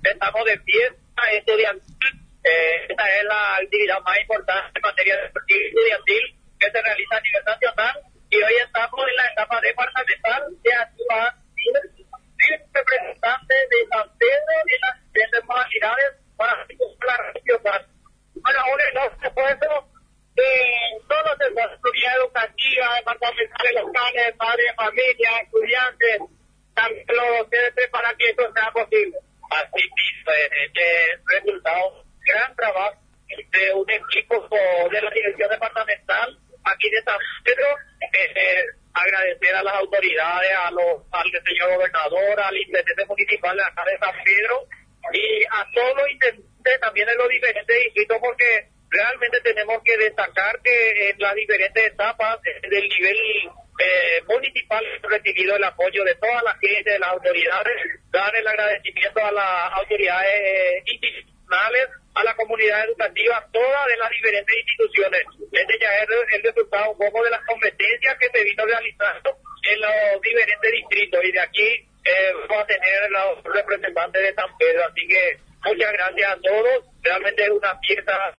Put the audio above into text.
estamos de fiesta estudiantil. Esta es la actividad más importante en materia de estudiantil que se realiza a nivel nacional, y hoy estamos en la etapa departamental de actividad representantes de San Pedro y las diferentes modalidades para la región. Bueno, un enorme esfuerzo de todos los autoridades educativas, departamentales, locales, padres de familia, estudiantes, también los docentes, para que esto sea posible. Así mismo, este resultado, gran trabajo de un equipo de la dirección departamental aquí de San Pedro. Agradecer a las autoridades, al señor gobernador, al intendente municipal de acá de San Pedro y a todos los intendentes también en los diferentes distritos, porque realmente tenemos que destacar que en las diferentes etapas del nivel municipal hemos recibido el apoyo de toda la gente, de las autoridades, dar el agradecimiento a las autoridades institucionales, a la comunidad educativa, todas de las diferentes instituciones. Este ya es el resultado un poco de las competencias que se vino realizando en los diferentes distritos, y de aquí vamos a tener los representantes de San Pedro. Así que muchas gracias a todos, realmente es una fiesta